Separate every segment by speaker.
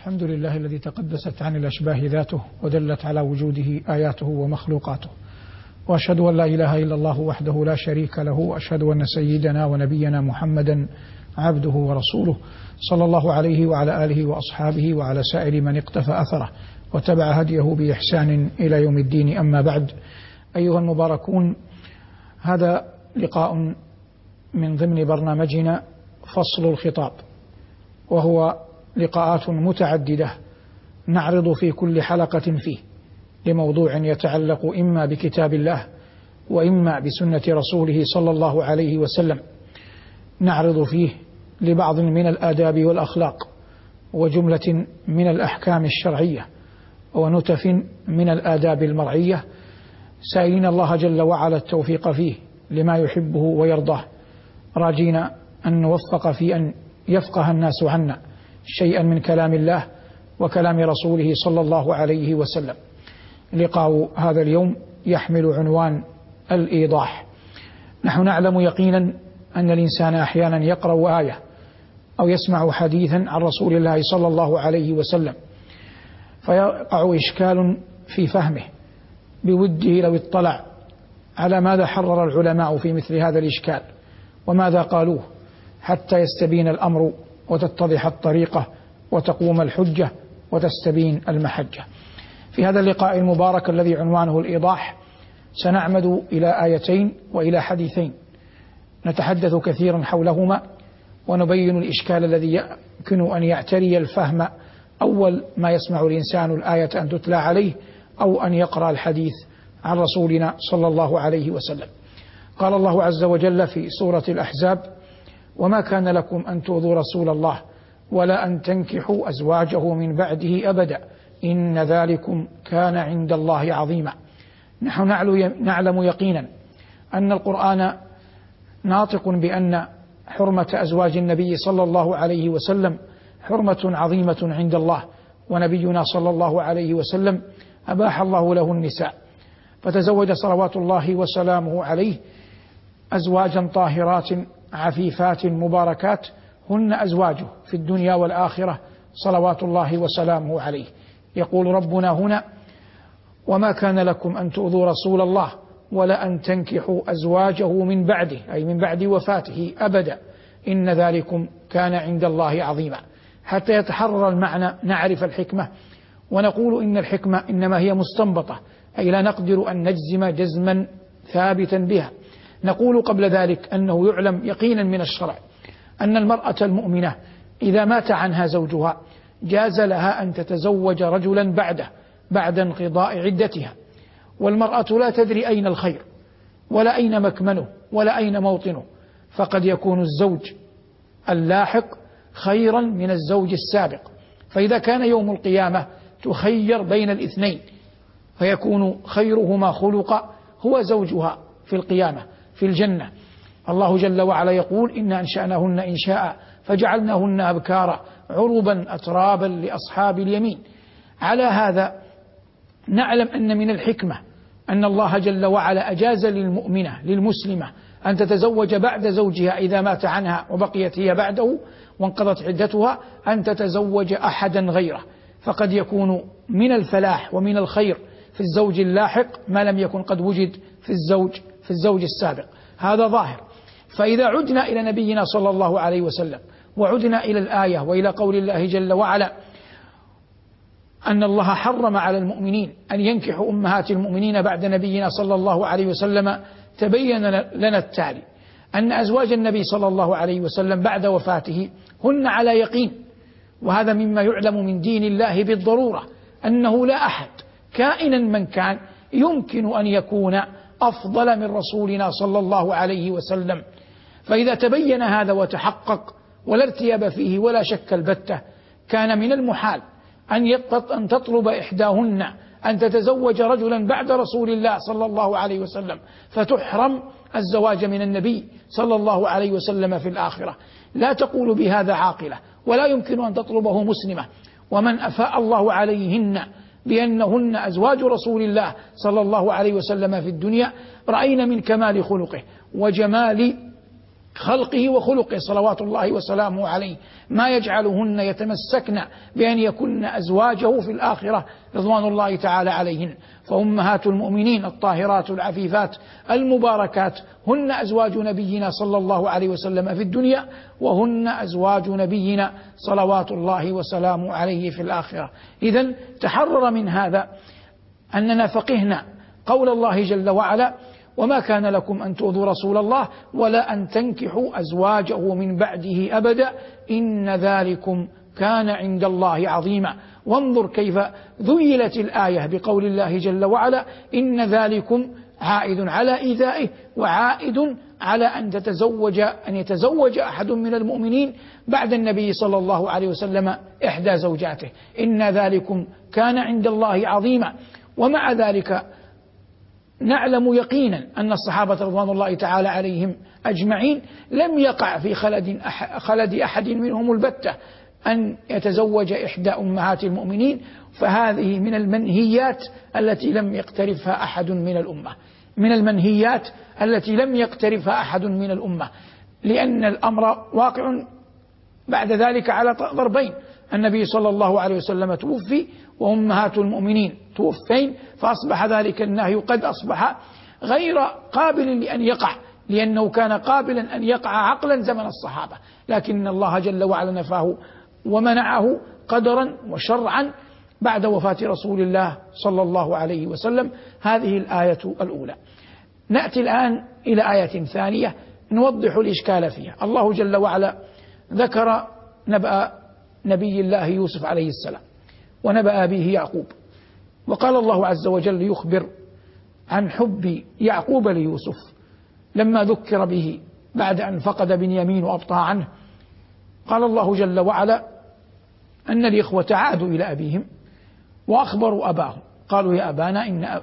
Speaker 1: الحمد لله الذي تقدست عن الأشباه ذاته ودلت على وجوده آياته ومخلوقاته، وأشهد أن لا إله إلا الله وحده لا شريك له، وأشهد أن سيدنا ونبينا محمدا عبده ورسوله صلى الله عليه وعلى آله وأصحابه وعلى سائر من اقتفى أثره وتبع هديه بإحسان إلى يوم الدين. أما بعد، أيها المباركون، هذا لقاء من ضمن برنامجنا فصل الخطاب، وهو لقاءات متعددة نعرض في كل حلقة فيه لموضوع يتعلق إما بكتاب الله وإما بسنة رسوله صلى الله عليه وسلم. نعرض فيه لبعض من الآداب والأخلاق، وجملة من الأحكام الشرعية، ونتف من الآداب المرعية، سائلين الله جل وعلا التوفيق فيه لما يحبه ويرضاه، راجين أن نوفق في أن يفقه الناس عنا شيئا من كلام الله وكلام رسوله صلى الله عليه وسلم. لقاء هذا اليوم يحمل عنوان الإيضاح. نحن نعلم يقينا أن الإنسان أحيانا يقرأ آية أو يسمع حديثا عن رسول الله صلى الله عليه وسلم فيقع إشكال في فهمه، بوده لو اطلع على ماذا حرر العلماء في مثل هذا الإشكال وماذا قالوه، حتى يستبين الأمر وتتضح الطريقة وتقوم الحجة وتستبين المحجة. في هذا اللقاء المبارك الذي عنوانه الإيضاح سنعمد إلى آيتين وإلى حديثين نتحدث كثيرا حولهما، ونبين الإشكال الذي يمكن أن يعتري الفهم أول ما يسمع الإنسان الآية أن تتلى عليه أو أن يقرأ الحديث عن رسولنا صلى الله عليه وسلم. قال الله عز وجل في سورة الأحزاب: وما كان لكم أن تؤذوا رسول الله ولا أن تنكحوا أزواجه من بعده أبدا إن ذلكم كان عند الله عظيما. نحن نعلم يقينا أن القرآن ناطق بأن حرمة أزواج النبي صلى الله عليه وسلم حرمة عظيمة عند الله، ونبينا صلى الله عليه وسلم أباح الله له النساء، فتزوج صلوات الله وسلامه عليه أزواجا طاهرات عفيفات مباركات هن أزواجه في الدنيا والآخرة صلوات الله وسلامه عليه. يقول ربنا هنا: وما كان لكم أن تؤذوا رسول الله ولا أن تنكحوا أزواجه من بعده، أي من بعد وفاته أبدا إن ذلكم كان عند الله عظيما. حتى يتحرر المعنى نعرف الحكمة، ونقول إن الحكمة إنما هي مستنبطة، أي لا نقدر أن نجزم جزما ثابتا بها. نقول قبل ذلك أنه يعلم يقينا من الشرع أن المرأة المؤمنة إذا مات عنها زوجها جاز لها أن تتزوج رجلا بعد انقضاء عدتها، والمرأة لا تدري أين الخير ولا أين مكمنه ولا أين موطنه، فقد يكون الزوج اللاحق خيرا من الزوج السابق، فإذا كان يوم القيامة تخير بين الاثنين فيكون خيرهما خلقا هو زوجها في القيامة في الجنة. الله جل وعلا يقول: إنا أنشأناهن إنشاء فجعلناهن أبكارا عربا أترابا لأصحاب اليمين. على هذا نعلم أن من الحكمة أن الله جل وعلا أجاز للمؤمنة للمسلمة أن تتزوج بعد زوجها إذا مات عنها وبقيت هي بعده وانقضت عدتها أن تتزوج أحدا غيره، فقد يكون من الفلاح ومن الخير في الزوج اللاحق ما لم يكن قد وجد في الزوج السابق. هذا ظاهر. فإذا عدنا إلى نبينا صلى الله عليه وسلم وعدنا إلى الآية وإلى قول الله جل وعلا أن الله حرم على المؤمنين أن ينكحوا أمهات المؤمنين بعد نبينا صلى الله عليه وسلم، تبين لنا التالي: أن أزواج النبي صلى الله عليه وسلم بعد وفاته هن على يقين، وهذا مما يعلم من دين الله بالضرورة أنه لا أحد كائنا من كان يمكن أن يكون أفضل من رسولنا صلى الله عليه وسلم. فإذا تبين هذا وتحقق ولا ارتياب فيه ولا شك البتة، كان من المحال أن تطلب إحداهن أن تتزوج رجلا بعد رسول الله صلى الله عليه وسلم فتحرم الزواج من النبي صلى الله عليه وسلم في الآخرة. لا تقول بهذا عاقلة، ولا يمكن أن تطلبه مسلمة. ومن أفاء الله عليهن بأنهن أزواج رسول الله صلى الله عليه وسلم في الدنيا رأينا من كمال خلقه وجمال خلقه وخلقه صلوات الله وسلامه عليه، ما يجعلهن يتمسكن بأن يكن أزواجه في الآخرة رضوان الله تعالى عليهن. فأمهات المؤمنين الطاهرات العفيفات المباركات هن أزواج نبينا صلى الله عليه وسلم في الدنيا، وهن أزواج نبينا صلوات الله وسلامه عليه في الآخرة. إذن تحرر من هذا أننا فقهنا قول الله جل وعلا: وما كان لكم أن تؤذوا رسول الله ولا أن تنكحوا أزواجه من بعده أبدا إن ذلكم كان عند الله عظيما. وانظر كيف ذيلت الآية بقول الله جل وعلا: إن ذلكم عائد على إيذائه وعائد على أن يتزوج أحد من المؤمنين بعد النبي صلى الله عليه وسلم إحدى زوجاته. إن ذلكم كان عند الله عظيما. ومع ذلك نعلم يقينا أن الصحابة رضوان الله تعالى عليهم أجمعين لم يقع في خلد أحد منهم البتة أن يتزوج إحدى أمهات المؤمنين، فهذه من المنهيات التي لم يقترفها أحد من الأمة، من المنهيات التي لم يقترفها أحد من الأمة، لأن الأمر واقع بعد ذلك على ضربين: النبي صلى الله عليه وسلم توفي وأمهات المؤمنين توفين، فأصبح ذلك النهي قد أصبح غير قابل لأن يقع، لأنه كان قابلا أن يقع عقلا زمن الصحابة، لكن الله جل وعلا نفاه ومنعه قدرا وشرعا بعد وفاة رسول الله صلى الله عليه وسلم. هذه الآية الأولى. نأتي الآن إلى آية ثانية نوضح الإشكال فيها. الله جل وعلا ذكر نبأ نبي الله يوسف عليه السلام ونبأ أبيه يعقوب، وقال الله عز وجل يخبر عن حب يعقوب ليوسف لما ذكر به بعد أن فقد بنيامين وأبطأ عنه. قال الله جل وعلا أن الإخوة عادوا إلى أبيهم وأخبروا أباهم قالوا يا أبانا إن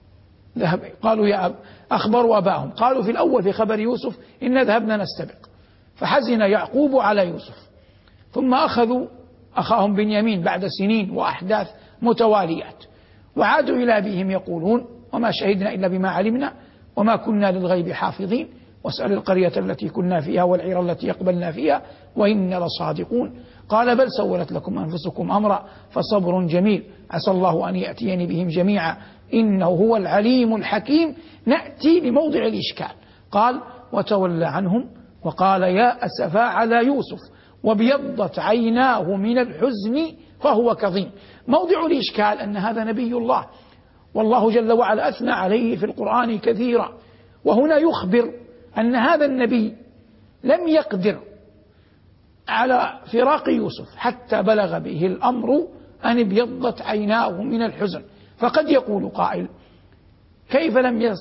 Speaker 1: ذهب قالوا يا أخبروا أباهم قالوا في الأول في خبر يوسف إن ذهبنا نستبق، فحزن يعقوب على يوسف، ثم أخذوا أخاهم بنيامين بعد سنين وأحداث متواليات، وعادوا إلى أبيهم يقولون وما شهدنا إلا بما علمنا وما كنا للغيب حافظين واسأل القرية التي كنا فيها والعير التي يقبلنا فيها وإنا لصادقون. قال بل سولت لكم أنفسكم أمرا فصبر جميل عسى الله أن يأتيني بهم جميعا إنه هو العليم الحكيم. نأتي لموضع الإشكال. قال وتولى عنهم وقال يا أسفا على يوسف وابيضت عيناه من الحزن فهو كظيم. موضع الإشكال أن هذا نبي الله، والله جل وعلا أثنى عليه في القرآن كثيرا، وهنا يخبر أن هذا النبي لم يقدر على فراق يوسف حتى بلغ به الأمر أن ابيضت عيناه من الحزن. فقد يقول قائل كيف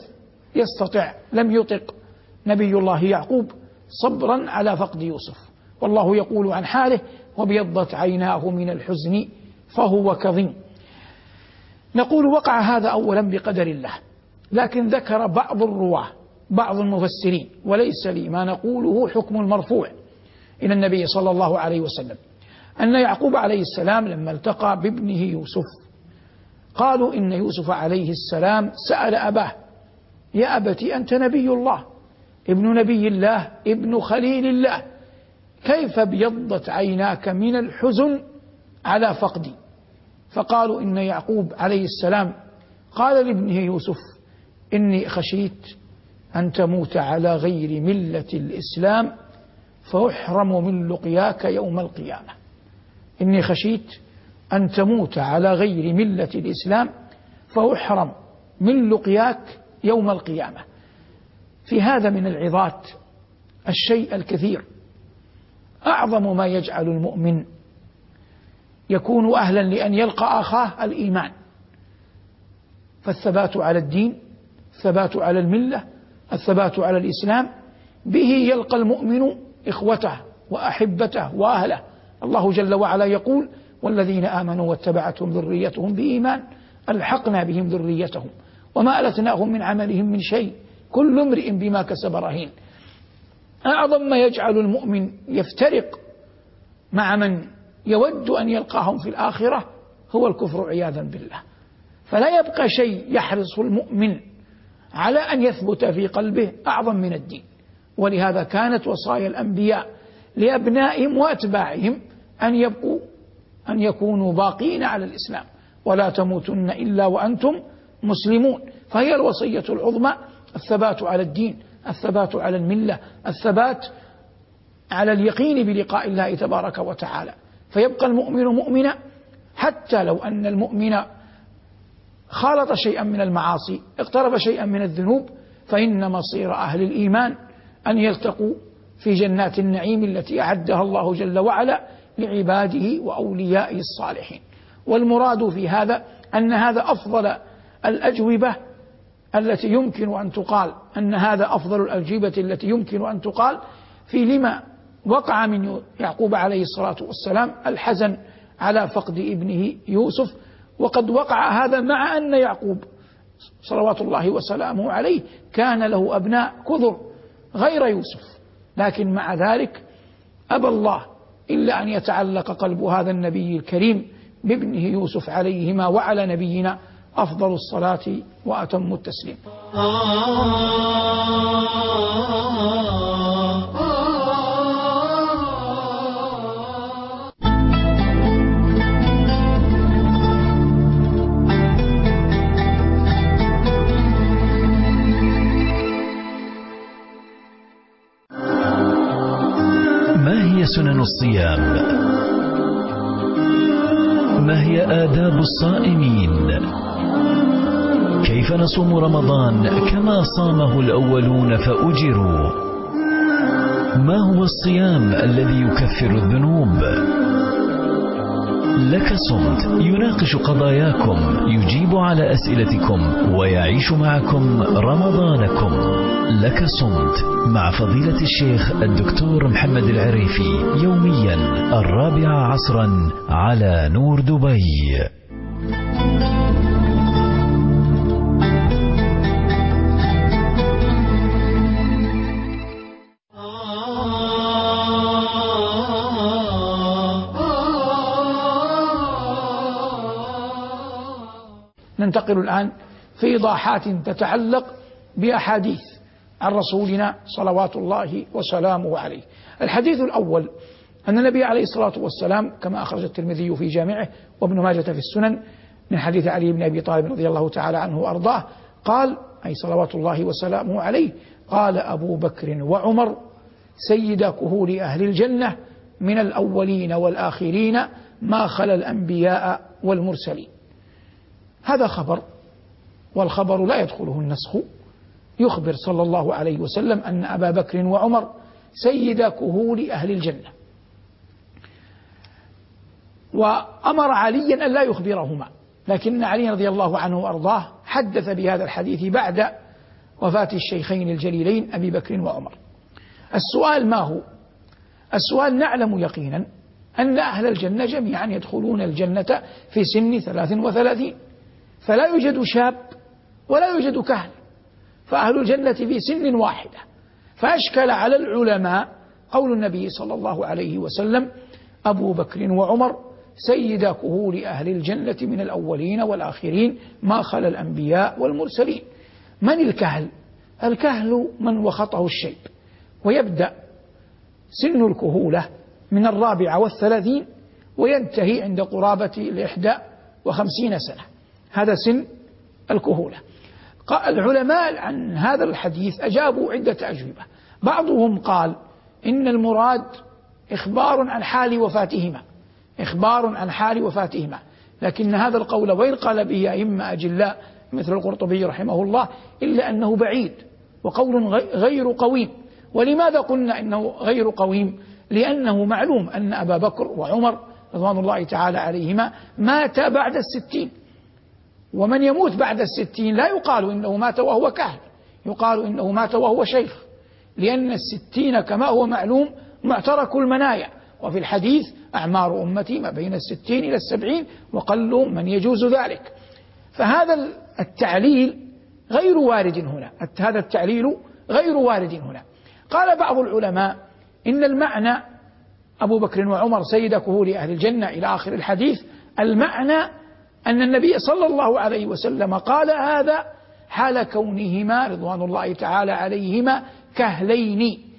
Speaker 1: لم يطق نبي الله يعقوب صبرا على فقد يوسف، والله يقول عن حاله وابيضت عيناه من الحزن فهو كظيم. نقول وقع هذا أولا بقدر الله، لكن ذكر بعض الرواة بعض المفسرين، وليس لي ما نقوله حكم المرفوع إلى النبي صلى الله عليه وسلم، أن يعقوب عليه السلام لما التقى بابنه يوسف قالوا إن يوسف عليه السلام سأل أباه يا أبتي أنت نبي الله ابن نبي الله ابن خليل الله كيف ابيضت عيناك من الحزن على فقدي؟ فقالوا إن يعقوب عليه السلام قال لابنه يوسف إني خشيت أن تموت على غير ملة الإسلام فأحرم من لقياك يوم القيامة. إني خشيت أن تموت على غير ملة الإسلام فأحرم من لقياك يوم القيامة. في هذا من العظات الشيء الكثير. أعظم ما يجعل المؤمن يكون أهلا لأن يلقى أخاه الإيمان، فالثبات على الدين، الثبات على الملة، الثبات على الإسلام، به يلقى المؤمن إخوته وأحبته وأهله. الله جل وعلا يقول والذين آمنوا واتبعتهم ذريتهم بإيمان ألحقنا بهم ذريتهم وما ألتناهم من عملهم من شيء كل امرئ بما كسب رهين. أعظم ما يجعل المؤمن يفترق مع من يود أن يلقاهم في الآخرة هو الكفر عياذا بالله. فلا يبقى شيء يحرص المؤمن على أن يثبت في قلبه أعظم من الدين، ولهذا كانت وصايا الأنبياء لأبنائهم وأتباعهم أن يكونوا باقين على الإسلام، ولا تموتن إلا وأنتم مسلمون. فهي الوصية العظمى الثبات على الدين، الثبات على الملة، الثبات على اليقين بلقاء الله تبارك وتعالى. فيبقى المؤمن مؤمنا حتى لو أن المؤمن خالط شيئا من المعاصي، اقترب شيئا من الذنوب، فإن مصير أهل الإيمان أن يلتقوا في جنات النعيم التي أعدها الله جل وعلا لعباده وأوليائه الصالحين. والمراد في هذا أن هذا أفضل الأجوبة التي يمكن أن تقال، أن هذا أفضل الأجوبة التي يمكن أن تقال في لما وقع من يعقوب عليه الصلاة والسلام الحزن على فقد ابنه يوسف. وقد وقع هذا مع أن يعقوب صلوات الله وسلامه عليه كان له أبناء كثر غير يوسف، لكن مع ذلك أبى الله إلا أن يتعلق قلب هذا النبي الكريم بابنه يوسف عليهما وعلى نبينا أفضل الصلاة وأتم التسليم.
Speaker 2: ما هي سنن الصيام؟ ما هي آداب الصائمين؟ كيف نصوم رمضان كما صامه الأولون فأجروا؟ ما هو الصيام الذي يكفر الذنوب؟ لك صمت يناقش قضاياكم، يجيب على أسئلتكم، ويعيش معكم رمضانكم. لك صمت مع فضيلة الشيخ الدكتور محمد العريفي، يوميا 4 عصرا على نور دبي.
Speaker 1: ننتقل الآن في إيضاحات تتعلق بأحاديث عن رسولنا صلوات الله وسلامه عليه. الحديث الأول أن النبي عليه الصلاة والسلام كما أخرج الترمذي في جامعه وابن ماجة في السنن من حديث علي بن أبي طالب رضي الله تعالى عنه وأرضاه قال، أي صلوات الله وسلامه عليه، قال أبو بكر وعمر سيدا كهول أهل الجنة من الأولين والآخرين ما خلا الأنبياء والمرسلين. هذا خبر، والخبر لا يدخله النسخ. يخبر صلى الله عليه وسلم أن أبا بكر وعمر سيدا كهول أهل الجنة، وأمر عليا أن لا يخبرهما، لكن علي رضي الله عنه وأرضاه حدث بهذا الحديث بعد وفاة الشيخين الجليلين أبي بكر وعمر. السؤال ما هو؟ السؤال نعلم يقينا أن أهل الجنة جميعا يدخلون الجنة في سن 33، فلا يوجد شاب ولا يوجد كهل، فأهل الجنة في سن واحدة. فأشكل على العلماء قول النبي صلى الله عليه وسلم أبو بكر وعمر سيدا كهول أهل الجنة من الأولين والآخرين ما خلا الأنبياء والمرسلين. من الكهل؟ الكهل من وخطه الشيب، ويبدأ سن الكهولة من 34 وينتهي عند قرابة 51 سنة، هذا سن الكهولة. العلماء عن هذا الحديث أجابوا عدة أجوبة. بعضهم قال إن المراد إخبار عن حال وفاتهما، إخبار عن حال وفاتهما، لكن هذا القول وإن قال به أئمة أجلاء مثل القرطبي رحمه الله إلا أنه بعيد وقول غير قويم. ولماذا قلنا إنه غير قويم؟ لأنه معلوم أن أبا بكر وعمر رضوان الله تعالى عليهما مات بعد 60، ومن يموت بعد 60 لا يقال إنه مات وهو كهل، يقال إنه مات وهو شيخ، لأن 60 كما هو معلوم معترك المنايا، وفي الحديث أعمار أمتي ما بين 60 إلى 70 وقل من يجوز ذلك. فهذا التعليل غير وارد هنا، هذا التعليل غير وارد هنا. قال بعض العلماء إن المعنى أبو بكر وعمر سيدا كهول أهل الجنة إلى آخر الحديث، المعنى أن النبي صلى الله عليه وسلم قال هذا حال كونهما رضوان الله تعالى عليهما كهلين،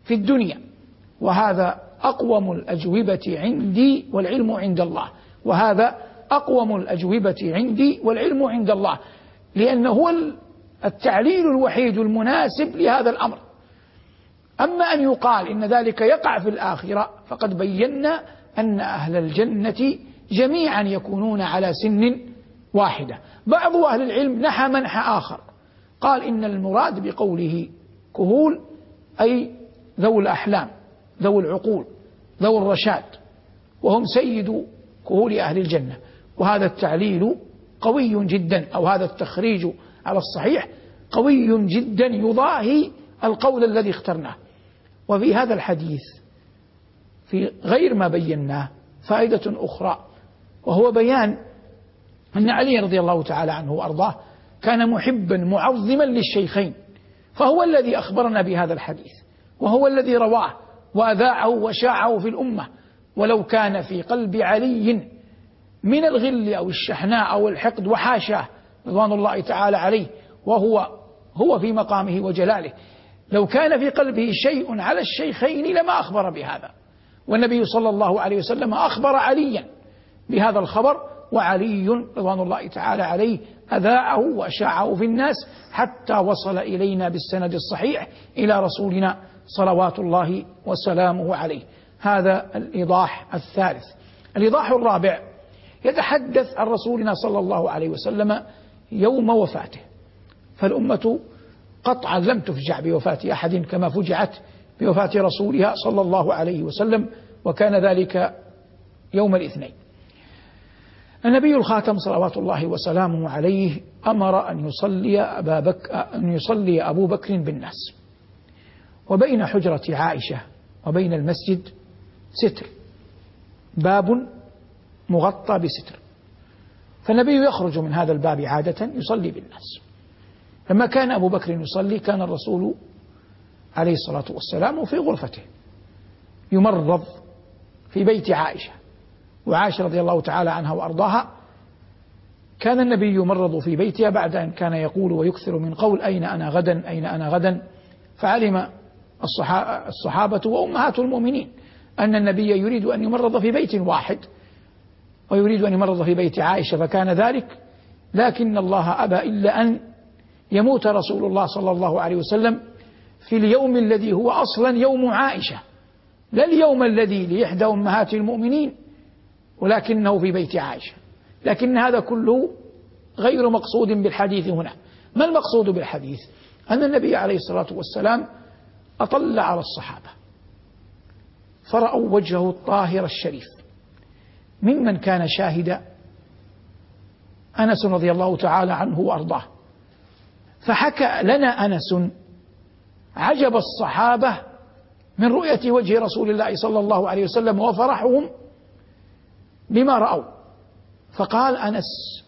Speaker 1: في الدنيا، وهذا أقوم الأجوبة عندي والعلم عند الله، وهذا أقوم الأجوبة عندي والعلم عند الله، لأنه هو التعليل الوحيد المناسب لهذا الأمر. أما أن يقال إن ذلك يقع في الآخرة فقد بينا أن أهل الجنة جميعا يكونون على سن واحدة. بعض أهل العلم نحى منحى آخر، قال إن المراد بقوله كهول أي ذو الأحلام، ذو العقول، ذو الرشاد، وهم سيد كهول أهل الجنة. وهذا التعليل قوي جدا، أو هذا التخريج على الصحيح قوي جدا يضاهي القول الذي اخترناه. وفي هذا الحديث في غير ما بيناه فائدة أخرى، وهو بيان أن علي رضي الله تعالى عنه وأرضاه كان محبا معظما للشيخين، فهو الذي أخبرنا بهذا الحديث، وهو الذي رواه وأذاعه وشاعه في الأمة. ولو كان في قلب علي من الغل أو الشحناء أو الحقد وحاشاه رضوان الله تعالى عليه، وهو في مقامه وجلاله، لو كان في قلبه شيء على الشيخين لما أخبر بهذا. والنبي صلى الله عليه وسلم أخبر عليا بهذا الخبر، وعلي رضوان الله تعالى عليه أذاعه وأشاعه في الناس حتى وصل إلينا بالسند الصحيح إلى رسولنا صلوات الله وسلامه عليه. هذا الإيضاح الثالث. الإيضاح الرابع يتحدث عن رسولنا صلى الله عليه وسلم يوم وفاته، فالأمة قطعا لم تفجع بوفاة أحد كما فجعت بوفاة رسولها صلى الله عليه وسلم، وكان ذلك يوم الاثنين. النبي الخاتم صلوات الله وسلامه عليه أمر أن يصلي أبو بكر بالناس، وبين حجرة عائشة وبين المسجد ستر، باب مغطى بستر، فالنبي يخرج من هذا الباب عادة يصلي بالناس. لما كان أبو بكر يصلي كان الرسول عليه الصلاة والسلام في غرفته يمرض في بيت عائشة، وعائشة رضي الله تعالى عنها وأرضاها كان النبي يمرض في بيتها بعد أن كان يقول ويكثر من قول أين أنا غدا أين أنا غدا، فعلم الصحابة وأمهات المؤمنين أن النبي يريد أن يمرض في بيت واحد ويريد أن يمرض في بيت عائشة، فكان ذلك، لكن الله أبى إلا أن يموت رسول الله صلى الله عليه وسلم في اليوم الذي هو أصلا يوم عائشة، لا اليوم الذي لإحدى أمهات المؤمنين، ولكنه في بيت عائشة. لكن هذا كله غير مقصود بالحديث هنا. ما المقصود بالحديث؟ أن النبي عليه الصلاة والسلام أطل على الصحابة فرأوا وجهه الطاهر الشريف، ممن كان شاهد أنس رضي الله تعالى عنه وأرضاه، فحكى لنا أنس عجب الصحابة من رؤية وجه رسول الله صلى الله عليه وسلم وفرحهم بما رأوا، فقال أنس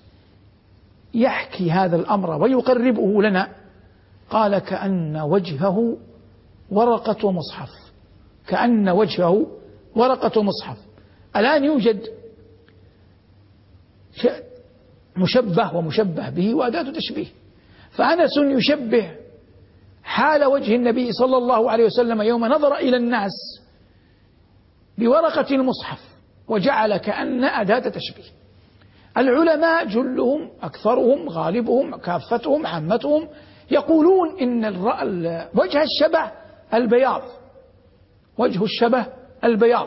Speaker 1: يحكي هذا الأمر ويقربه لنا، قال كأن وجهه ورقة مصحف، كأن وجهه ورقة مصحف. الآن يوجد مشبه ومشبه به وأداة تشبيه، فأنس يشبه حال وجه النبي صلى الله عليه وسلم يوم نظر إلى الناس بورقة المصحف، وجعل كأن أداة تشبيه. العلماء جلهم أكثرهم غالبهم كافتهم عامتهم يقولون إن وجه الشبه البياض، وجه الشبه البياض،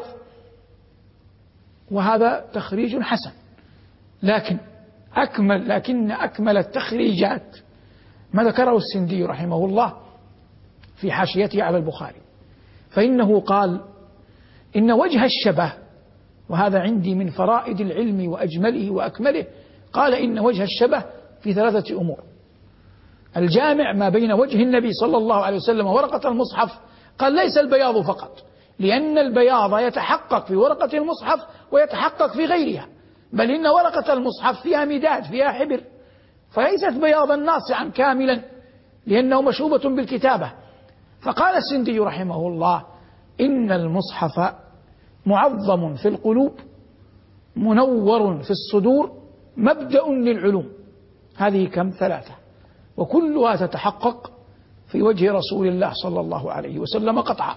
Speaker 1: وهذا تخريج حسن، لكن أكمل التخريجات ما ذكره السندي رحمه الله في حاشيته على البخاري، فإنه قال إن وجه الشبه، وهذا عندي من فرائد العلم وأجمله وأكمله، قال إن وجه الشبه في ثلاثة أمور. الجامع ما بين وجه النبي صلى الله عليه وسلم وورقة المصحف، قال ليس البياض فقط، لأن البياض يتحقق في ورقة المصحف ويتحقق في غيرها، بل إن ورقة المصحف فيها مداد فيها حبر، فليست بياضا ناصعا كاملا لأنه مشوبة بالكتابة. فقال السندي رحمه الله إن المصحف معظم في القلوب منور في الصدور مبدأ للعلوم. هذه كم؟ ثلاثة، وكلها تتحقق في وجه رسول الله صلى الله عليه وسلم قطعا.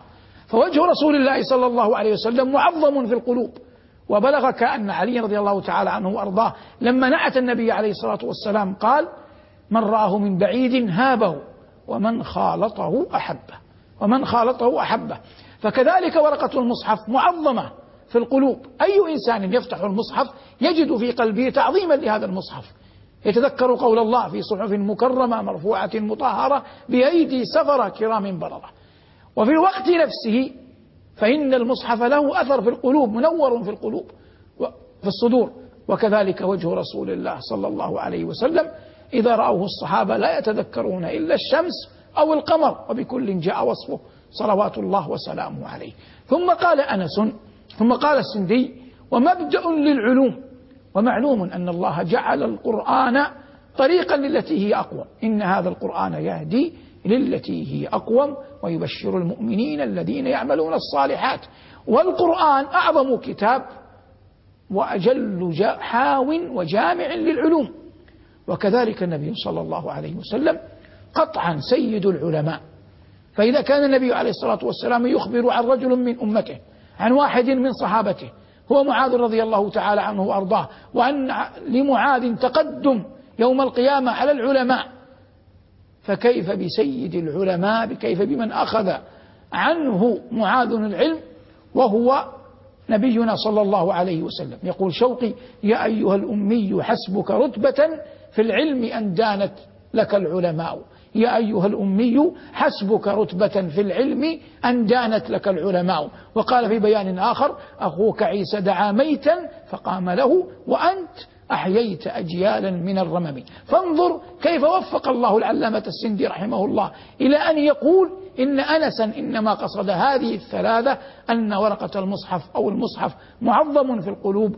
Speaker 1: فوجه رسول الله صلى الله عليه وسلم معظم في القلوب. وبلغك أن علي رضي الله تعالى عنه وأرضاه لما نعت النبي عليه الصلاة والسلام قال: من رآه من بعيد هابه ومن خالطه أحبه، ومن خالطه أحبه. فكذلك ورقة المصحف معظمة في القلوب. أي إنسان يفتح المصحف يجد في قلبه تعظيما لهذا المصحف، يتذكر قول الله: في صحف مكرمة مرفوعة مطهرة بأيدي سفرة كرام بررة. وفي الوقت نفسه فإن المصحف له أثر في القلوب، منور في القلوب في الصدور. وكذلك وجه رسول الله صلى الله عليه وسلم إذا رأوه الصحابة لا يتذكرون إلا الشمس أو القمر، وبكل جاء وصفه صلوات الله وسلامه عليه. ثم قال أنس، ثم قال السندي: ومبدأ للعلوم، ومعلوم أن الله جعل القرآن طريقا للتي هي أقوم، إن هذا القرآن يهدي للتي هي أقوم ويبشر المؤمنين الذين يعملون الصالحات. والقرآن أعظم كتاب وأجل حاو وجامع للعلوم. وكذلك النبي صلى الله عليه وسلم قطعا سيد العلماء. فإذا كان النبي عليه الصلاة والسلام يخبر عن رجل من أمته، عن واحد من صحابته هو معاذ رضي الله تعالى عنه وأرضاه، وأن لمعاذ تقدم يوم القيامة على العلماء، فكيف بسيد العلماء، كيف بمن أخذ عنه معاذ العلم وهو نبينا صلى الله عليه وسلم. يقول شوقي: يا أيها الأمي حسبك رتبة في العلم أن دانت لك العلماء. يا أيها الأمي حسبك رتبة في العلم أن دانت لك العلماء. وقال في بيان آخر: أخوك عيسى دعا ميتا فقام له وأنت أحييت أجيالا من الرمم. فانظر كيف وفق الله العلامة السندي رحمه الله إلى أن يقول إن أنسا إنما قصد هذه الثلاثة، أن ورقة المصحف أو المصحف معظم في القلوب،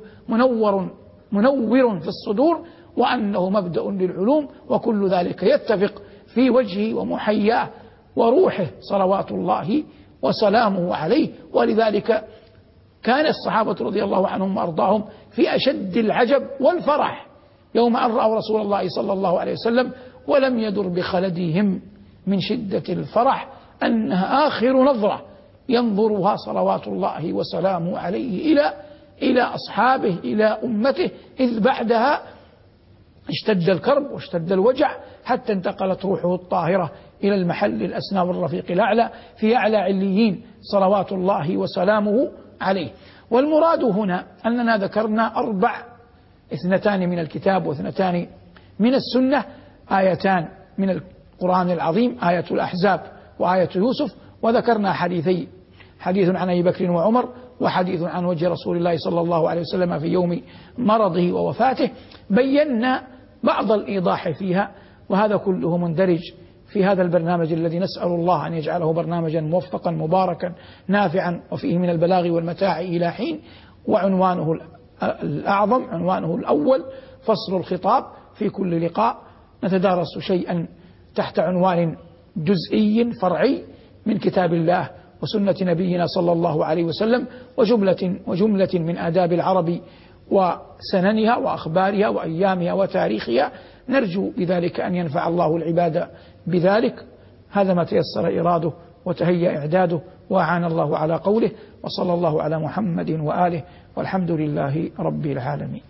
Speaker 1: منور في الصدور، وأنه مبدأ للعلوم. وكل ذلك يتفق في وجهه ومحياه وروحه صلوات الله وسلامه عليه. ولذلك كان الصحابة رضي الله عنهم وأرضاهم في أشد العجب والفرح يوم أن رأوا رسول الله صلى الله عليه وسلم، ولم يدر بخلدهم من شدة الفرح أنها آخر نظرة ينظرها صلوات الله وسلامه عليه إلى أصحابه، إلى أمته، إذ بعدها اشتد الكرب واشتد الوجع حتى انتقلت روحه الطاهرة إلى المحل الأسنى والرفيق الأعلى في أعلى عليين صلوات الله وسلامه عليه. والمراد هنا أننا ذكرنا 2 من الكتاب و2 من السنة، آيتان من القرآن العظيم، آية الأحزاب وآية يوسف، وذكرنا حديثين: حديث عن أبي بكر وعمر، وحديث عن وجه رسول الله صلى الله عليه وسلم في يوم مرضه ووفاته. بينا بعض الإيضاح فيها، وهذا كله مندرج في هذا البرنامج الذي نسأل الله أن يجعله برنامجا موفقا مباركا نافعا وفيه من البلاغ والمتاع إلى حين. وعنوانه الأعظم، عنوانه الأول، فصل الخطاب. في كل لقاء نتدارس شيئا تحت عنوان جزئي فرعي من كتاب الله وسنة نبينا صلى الله عليه وسلم، وجملة من آداب العرب وسننها وأخبارها وأيامها وتاريخها. نرجو بذلك أن ينفع الله العباد بذلك. هذا ما تيسر إراده وتهيأ إعداده، وأعان الله على قوله. وصلى الله على محمد وآله، والحمد لله رب العالمين.